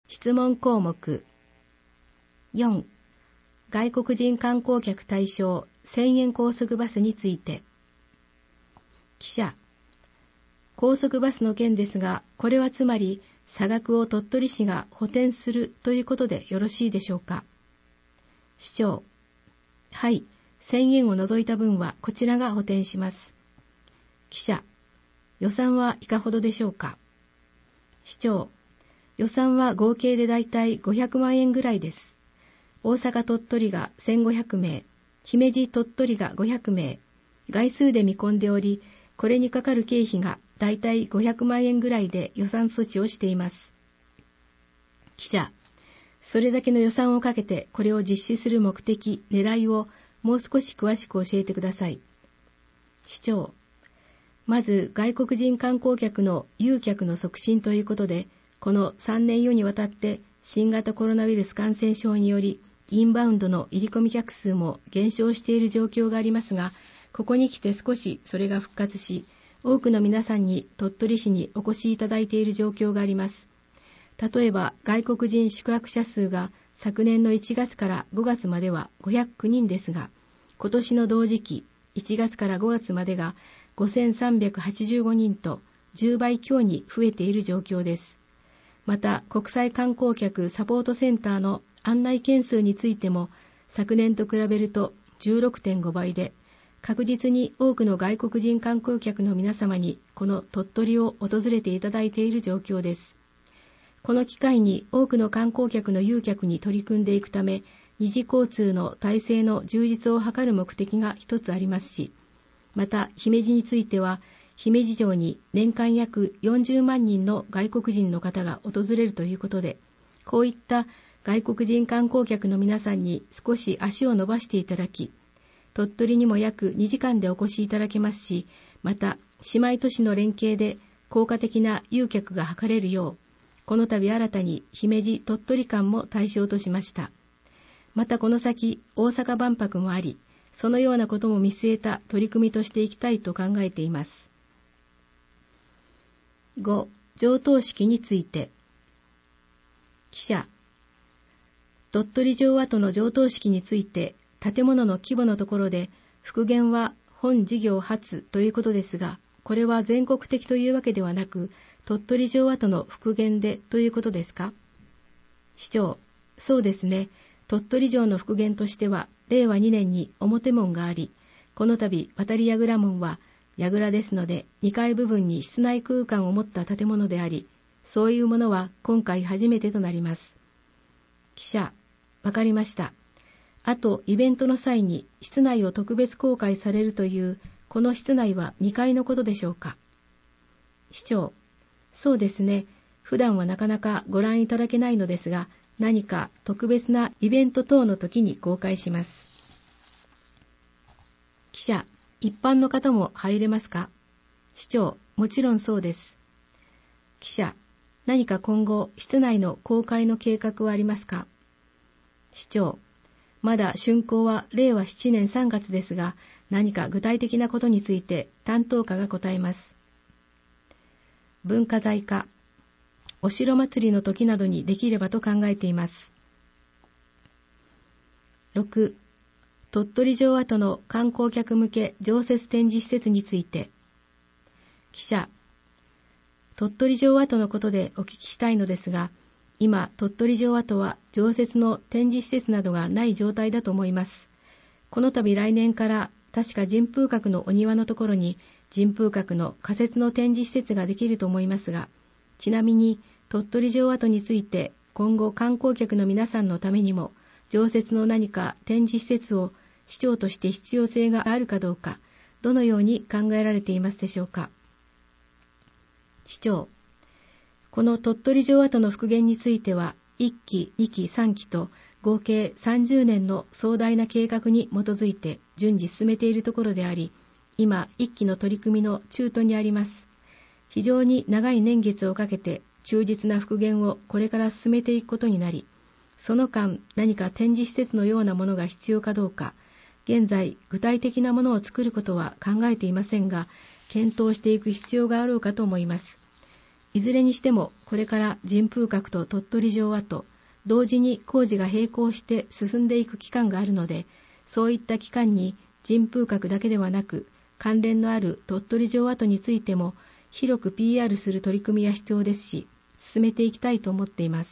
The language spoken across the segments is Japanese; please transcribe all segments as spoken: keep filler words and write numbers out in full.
質問項目。よん、外国人観光客対象せんえん高速バスについて。記者、高速バスの件ですが、これはつまり差額を鳥取市が補填するということでよろしいでしょうか。市長、はい、せんえんを除いた分はこちらが補填します。記者、予算はいかほどでしょうか。市長、予算は合計でだいたいごひゃくまんえんぐらいです。大阪鳥取がせんごひゃくめい、姫路鳥取がごひゃくめい、概数で見込んでおり、これにかかる経費がだいたいごひゃくまんえんぐらいで予算措置をしています。記者、それだけの予算をかけてこれを実施する目的、狙いをもう少し詳しく教えてください。市長、まず外国人観光客の誘客の促進ということで、このさんねんよにわたって新型コロナウイルス感染症によりインバウンドの入り込み客数も減少している状況がありますが、ここに来て少しそれが復活し、多くの皆さんに鳥取市にお越しいただいている状況があります。例えば外国人宿泊者数が昨年のいちがつからごがつまではごひゃくきゅうにんですが、今年の同時期いちがつからごがつまでがごせんさんびゃくはちじゅうごにんとじゅうばい強に増えている状況です。また国際観光客サポートセンターの案内件数についても昨年と比べると じゅうろくてんごばいで、確実に多くの外国人観光客の皆様にこの鳥取を訪れていただいている状況です。この機会に多くの観光客の誘客に取り組んでいくため、二次交通の体制の充実を図る目的が一つありますし、また姫路については姫路城に年間約よんじゅうまんにんの外国人の方が訪れるということで、こういった外国人観光客の皆さんに少し足を伸ばしていただき、鳥取にも約にじかんでお越しいただけますし、また姉妹都市の連携で効果的な誘客が図れるよう、この度新たに姫路鳥取間も対象としました。またこの先大阪万博もあり、そのようなことも見据えた取り組みとしていきたいと考えています。ご、上棟式について。記者、鳥取城跡の上棟式について、建物の規模のところで復元は本事業初ということですが、これは全国的というわけではなく、鳥取城跡の復元でということですか。市長、そうですね。鳥取城の復元としては、れいわにねんに表門があり、この度渡り櫓門は櫓ですのでにかい部分に室内空間を持った建物であり、そういうものは今回初めてとなります。記者、わかりました。あとイベントの際に室内を特別公開されるというこの室内はにかいのことでしょうか。市長、そうですね。普段はなかなかご覧いただけないのですが、何か特別なイベント等の時に公開します。記者、一般の方も入れますか。市長、もちろんそうです。記者、何か今後室内の公開の計画はありますか。市長、まだ竣工はれいわななねんさんがつですが、何か具体的なことについて担当課が答えます。文化財課、お城祭りの時などにできればと考えています。ろく、鳥取城跡の観光客向け常設展示施設について。記者、鳥取城跡のことでお聞きしたいのですが、今、鳥取城跡は常設の展示施設などがない状態だと思います。この度来年から確か神風閣のお庭のところに神風閣の仮設の展示施設ができると思いますが、ちなみに鳥取城跡について今後観光客の皆さんのためにも常設の何か展示施設を市長として必要性があるかどうか、どのように考えられていますでしょうか。市長、この鳥取城跡の復元についてはいっき、にき、さんきと合計さんじゅうねんの壮大な計画に基づいて順次進めているところであり、今いっきの取り組みの中途にあります。非常に長い年月をかけて忠実な復元をこれから進めていくことになり、その間何か展示施設のようなものが必要かどうか、現在具体的なものを作ることは考えていませんが、検討していく必要があろうかと思います。 いずれにしてもこれから神風閣と鳥取城跡、同時に工事が並行して進んでいく期間があるので、そういった期間に神風閣だけではなく、関連のある鳥取城跡についても広く ピーアール する取り組みが必要ですし、進めていきたいと思っています。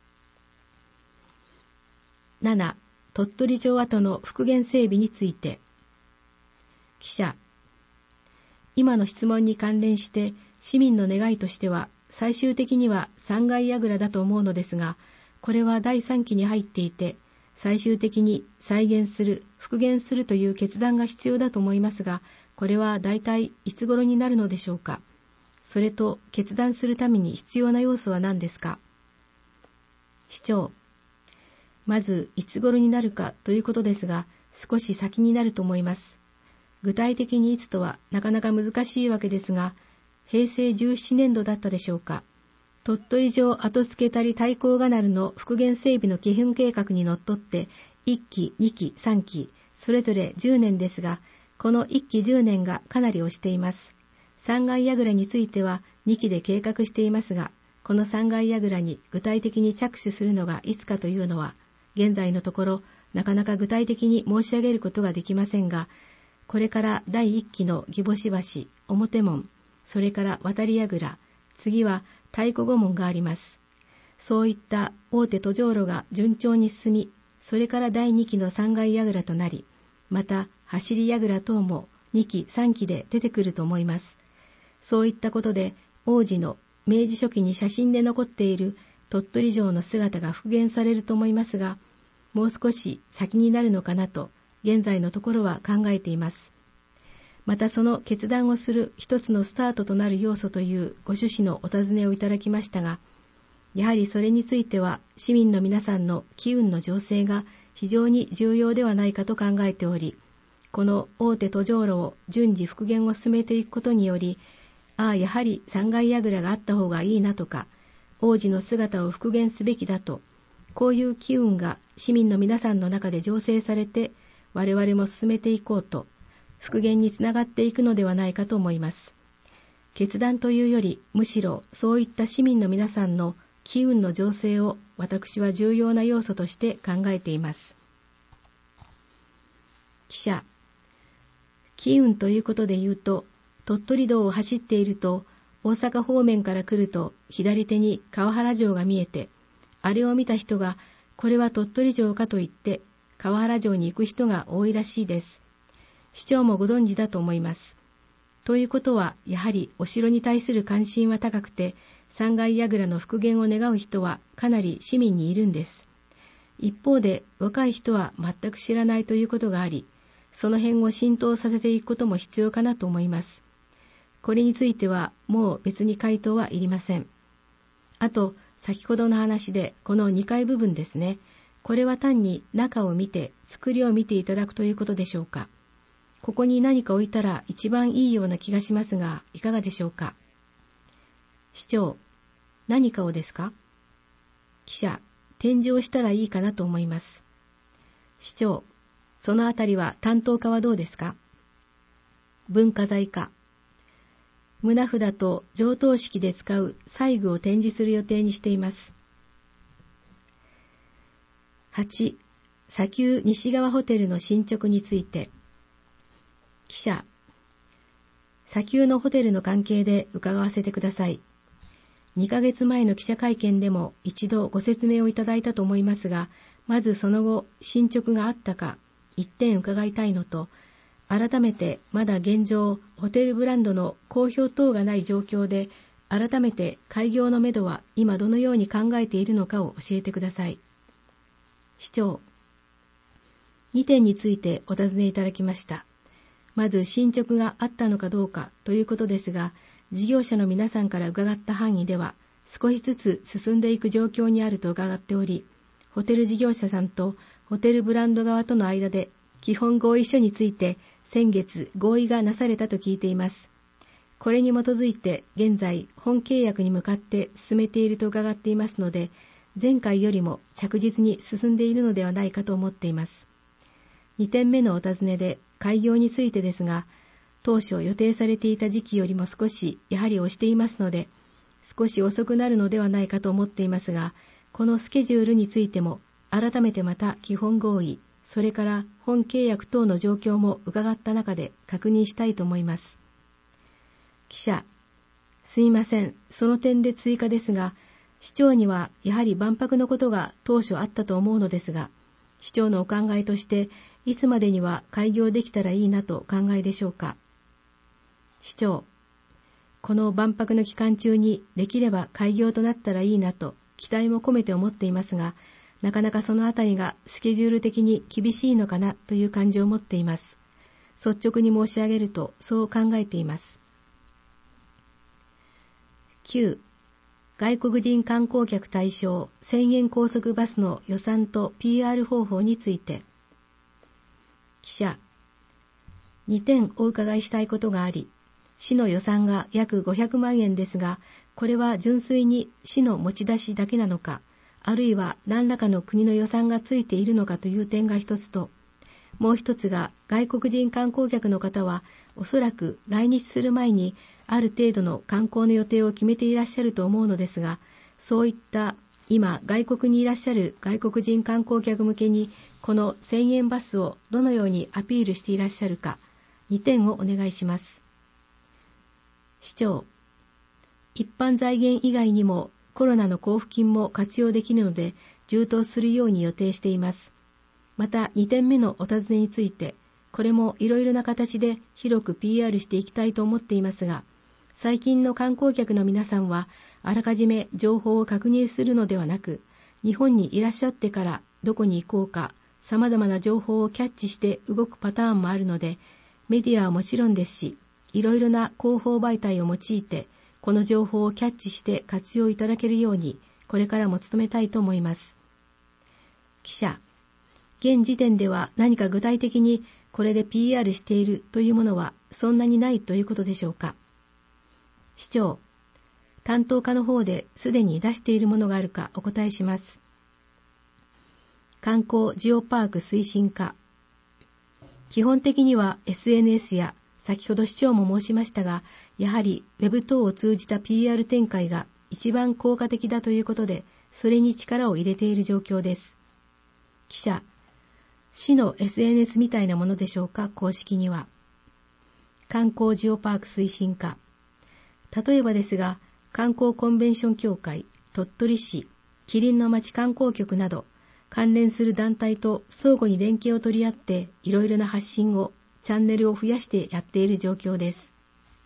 なな、鳥取城跡の復元整備について。記者、今の質問に関連して市民の願いとしては、最終的にはさんがい櫓だと思うのですが、これはだいさんきに入っていて、最終的に再現する、復元するという決断が必要だと思いますが、これはだいたいいつ頃になるのでしょうか。それと決断するために必要な要素は何ですか。市長、まずいつ頃になるかということですが、少し先になると思います。具体的にいつとはなかなか難しいわけですが、へいせいじゅうななねんどだったでしょうか。鳥取城後付けたり太閤カナルの復元整備の基本計画にのっとって、いっき、にき、さんき、それぞれじゅうねんですが、このいっきじゅうねんがかなり押しています。さんがい櫓についてはにきで計画していますが、このさんがい櫓に具体的に着手するのがいつかというのは、現在のところなかなか具体的に申し上げることができませんが、これからだいいっきの義母橋、表門、それから渡り櫓、次は太鼓御門があります。そういった大手途上路が順調に進み、それからだいにきのさんがい櫓となり、また走り櫓等もにき、さんきで出てくると思います。そういったことで、王子の明治初期に写真で残っている鳥取城の姿が復元されると思いますが、もう少し先になるのかなと、現在のところは考えています。またその決断をする一つのスタートとなる要素というご趣旨のお尋ねをいただきましたが、やはりそれについては市民の皆さんの機運の情勢が非常に重要ではないかと考えており、この大手途上路を順次復元を進めていくことにより、ああやはりさんがい櫓があった方がいいなとか、王子の姿を復元すべきだと、こういう機運が市民の皆さんの中で醸成されて、我々も進めていこうと、復元につながっていくのではないかと思います。決断というより、むしろそういった市民の皆さんの機運の醸成を私は重要な要素として考えています。記者、機運ということで言うと、鳥取道を走っていると、大阪方面から来ると左手に川原城が見えて、あれを見た人が、これは鳥取城かと言って、川原城に行く人が多いらしいです。市長もご存知だと思います。ということは、やはりお城に対する関心は高くて、さんがい櫓の復元を願う人はかなり市民にいるんです。一方で、若い人は全く知らないということがあり、その辺を浸透させていくことも必要かなと思います。これについてはもう別に回答はいりません。あと、先ほどの話でこのにかい部分ですね。これは単に中を見て、作りを見ていただくということでしょうか。ここに何か置いたら一番いいような気がしますが、いかがでしょうか。市長、何かをですか。記者、展示をしたらいいかなと思います。市長、そのあたりは担当課はどうですか。文化財課、棟札と上等式で使う細具を展示する予定にしています。はち、砂丘西側ホテルの進捗について。記者、砂丘のホテルの関係で伺わせてください。にかげつまえの記者会見でも一度ご説明をいただいたと思いますが、まずその後進捗があったか一点伺いたいのと、改めてまだ現状ホテルブランドの公表等がない状況で、改めて開業のめどは今どのように考えているのかを教えてください。市長、にてんについてお尋ねいただきました。まず進捗があったのかどうかということですが、事業者の皆さんから伺った範囲では少しずつ進んでいく状況にあると伺っており、ホテル事業者さんとホテルブランド側との間で基本合意書について先月合意がなされたと聞いています。これに基づいて現在本契約に向かって進めていると伺っていますので、前回よりも着実に進んでいるのではないかと思っています。にてんめのお尋ねで開業についてですが、当初予定されていた時期よりも少しやはり押していますので、 少し遅くなるのではないかと思っていますが、このスケジュールについても改めてまた基本合意、それから本契約等の状況も伺った中で確認したいと思います。記者、すいません、その点で追加ですが、市長にはやはり万博のことが当初あったと思うのですが、市長のお考えとしていつまでには開業できたらいいなとお考えでしょうか。市長、この万博の期間中にできれば開業となったらいいなと期待も込めて思っていますが、なかなかそのあたりがスケジュール的に厳しいのかなという感じを持っています。率直に申し上げるとそう考えています。きゅう. 外国人観光客対象せんえん高速バスの予算と ピーアール 方法について。記者、にてんお伺いしたいことがあり、市の予算が約ごひゃくまんえんですが、これは純粋に市の持ち出しだけなのか、あるいは何らかの国の予算がついているのかという点が一つと、もう一つが外国人観光客の方はおそらく来日する前にある程度の観光の予定を決めていらっしゃると思うのですが、そういった今外国にいらっしゃる外国人観光客向けにこのせんえんバスをどのようにアピールしていらっしゃるか、にてんをお願いします。市長、一般財源以外にもコロナの交付金も活用できるので充当するように予定しています。またにてんめのお尋ねについて、これもいろいろな形で広く ピーアール していきたいと思っていますが、最近の観光客の皆さんはあらかじめ情報を確認するのではなく、日本にいらっしゃってからどこに行こうか様々な情報をキャッチして動くパターンもあるので、メディアはもちろんですし、いろいろな広報媒体を用いてこの情報をキャッチして活用いただけるようにこれからも努めたいと思います。記者、現時点では何か具体的にこれで ピーアール しているというものはそんなにないということでしょうか。市長、担当課の方ですでに出しているものがあるかお答えします。観光ジオパーク推進課。基本的には エスエヌエス や先ほど市長も申しましたが、やはりウェブ等を通じた ピーアール 展開が一番効果的だということで、それに力を入れている状況です。記者、市の エスエヌエス みたいなものでしょうか、公式には。観光ジオパーク推進課。例えばですが、観光コンベンション協会、鳥取市、キリンの町観光局など、関連する団体と相互に連携を取り合って、いろいろな発信を、チャンネルを増やしてやっている状況です。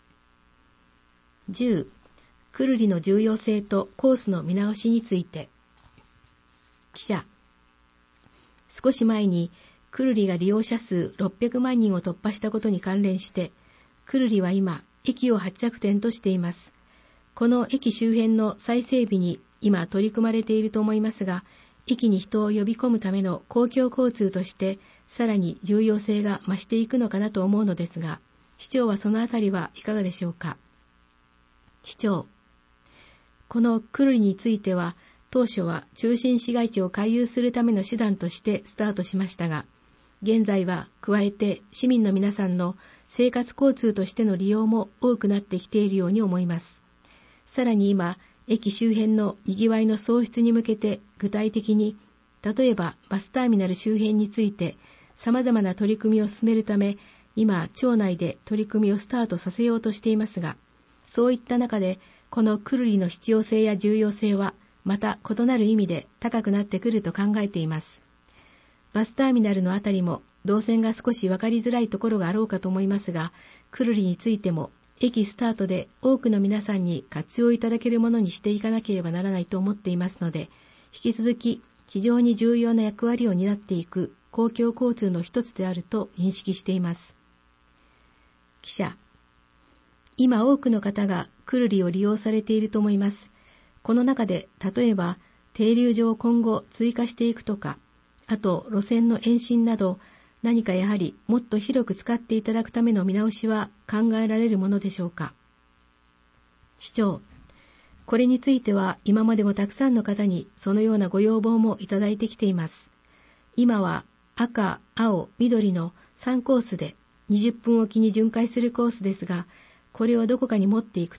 じゅう. くるりの重要性とコースの見直しについて。記者、少し前にくるりが利用者数ろっぴゃくまんにんを突破したことに関連して、くるりは今、駅を発着点としています。この駅周辺の再整備に今取り組まれていると思いますが、駅に人を呼び込むための公共交通としてさらに重要性が増していくのかなと思うのですが、市長はそのあたりはいかがでしょうか。市長、このくるりについては当初は中心市街地を回遊するための手段としてスタートしましたが、現在は加えて市民の皆さんの生活交通としての利用も多くなってきているように思います。さらに今、駅周辺の賑わいの創出に向けて具体的に、例えばバスターミナル周辺について様々な取り組みを進めるため、今町内で取り組みをスタートさせようとしていますが、そういった中でこのくるりの必要性や重要性はまた異なる意味で高くなってくると考えています。バスターミナルのあたりも動線が少し分かりづらいところがあろうかと思いますが、くるりについても駅スタートで多くの皆さんに活用いただけるものにしていかなければならないと思っていますので、引き続き非常に重要な役割を担っていく公共交通の一つであると認識しています。記者、今多くの方がくるりを利用されていると思います。この中で例えば停留所を今後追加していくとか、あと路線の延伸など、何かやはりもっと広く使っていただくための見直しは考えられるものでしょうか。市長、これについては今までもたくさんの方にそのようなご要望もいただいてきています。今は赤、青、緑のさんコースでにじゅっぷんおきに巡回するコースですが、これをどこかに持っていくと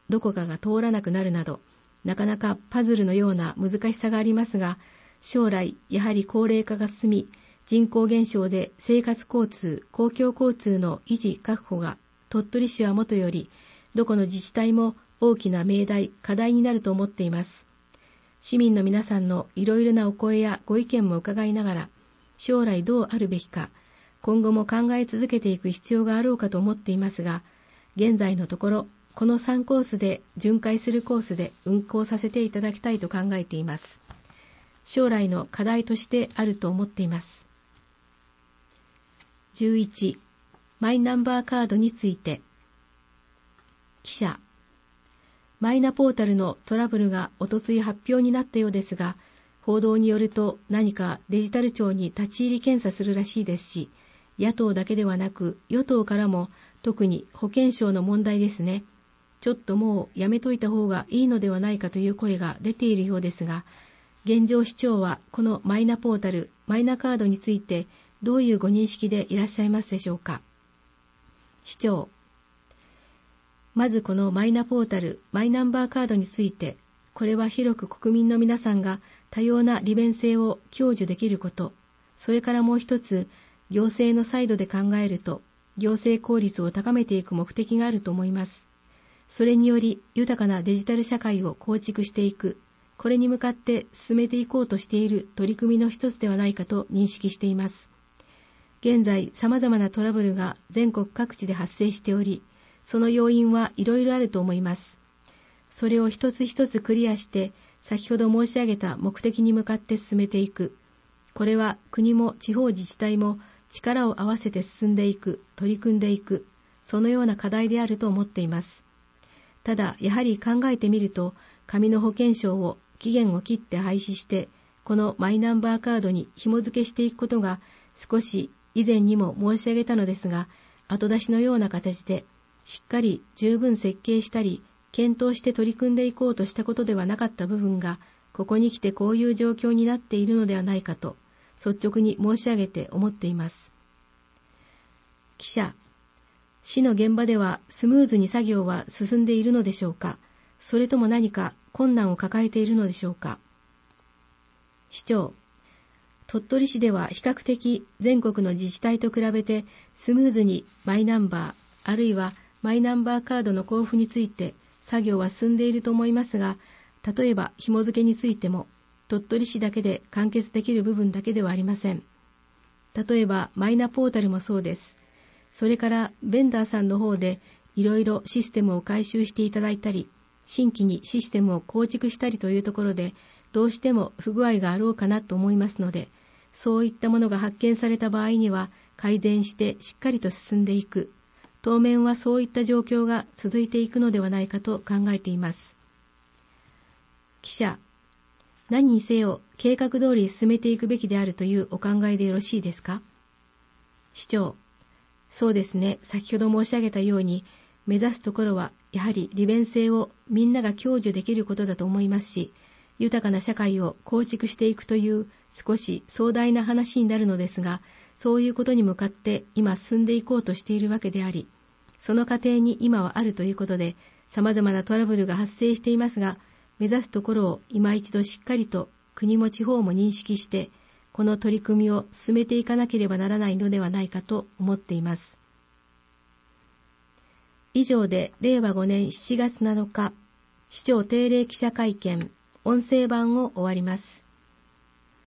どこかが通らなくなるなど、なかなかパズルのような難しさがありますが、将来やはり高齢化が進み、人口減少で生活交通、公共交通の維持確保が鳥取市はもとより、どこの自治体も大きな命題、課題になると思っています。市民の皆さんのいろいろなお声やご意見も伺いながら、将来どうあるべきか、今後も考え続けていく必要があろうかと思っていますが、現在のところ、このさんコースで巡回するコースで運行させていただきたいと考えています。将来の課題としてあると思っています。じゅういち、マイナンバーカードについて。記者、マイナポータルのトラブルがおとつい発表になったようですが、報道によると何かデジタル庁に立ち入り検査するらしいですし、野党だけではなく与党からも特に保険証の問題ですね。ちょっともうやめといた方がいいのではないかという声が出ているようですが、現状市長はこのマイナポータル、マイナカードについてどういうご認識でいらっしゃいますでしょうか。市長、まずこのマイナポータル、マイナンバーカードについて、これは広く国民の皆さんが多様な利便性を享受できること、それからもう一つ、行政のサイドで考えると、行政効率を高めていく目的があると思います。それにより豊かなデジタル社会を構築していく、これに向かって進めていこうとしている取り組みの一つではないかと認識しています。現在、様々なトラブルが全国各地で発生しており、その要因はいろいろあると思います。それを一つ一つクリアして、先ほど申し上げた目的に向かって進めていく。これは国も地方自治体も力を合わせて進んでいく、取り組んでいく、そのような課題であると思っています。ただ、やはり考えてみると、紙の保険証を期限を切って廃止して、このマイナンバーカードに紐付けしていくことが、少し以前にも申し上げたのですが、後出しのような形で、しっかり十分設計したり、検討して取り組んでいこうとしたことではなかった部分が、ここに来てこういう状況になっているのではないかと、率直に申し上げて思っています。記者、市の現場ではスムーズに作業は進んでいるのでしょうか。それとも何か困難を抱えているのでしょうか。市長、鳥取市では比較的全国の自治体と比べてスムーズにマイナンバーあるいはマイナンバーカードの交付について作業は進んでいると思いますが、例えば紐付けについても鳥取市だけで完結できる部分だけではありません。例えばマイナポータルもそうです。それからベンダーさんの方でいろいろシステムを改修していただいたり、新規にシステムを構築したりというところで、どうしても不具合があろうかなと思いますので、そういったものが発見された場合には改善してしっかりと進んでいく。当面はそういった状況が続いていくのではないかと考えています。記者、何にせよ計画通り進めていくべきであるというお考えでよろしいですか。市長、そうですね。先ほど申し上げたように、目指すところはやはり利便性をみんなが享受できることだと思いますし、豊かな社会を構築していくという少し壮大な話になるのですが、そういうことに向かって今進んでいこうとしているわけであり、その過程に今はあるということで、様々なトラブルが発生していますが、目指すところを今一度しっかりと国も地方も認識して、この取り組みを進めていかなければならないのではないかと思っています。以上でれいわごねんしちがつなのか、市長定例記者会見、音声版を終わります。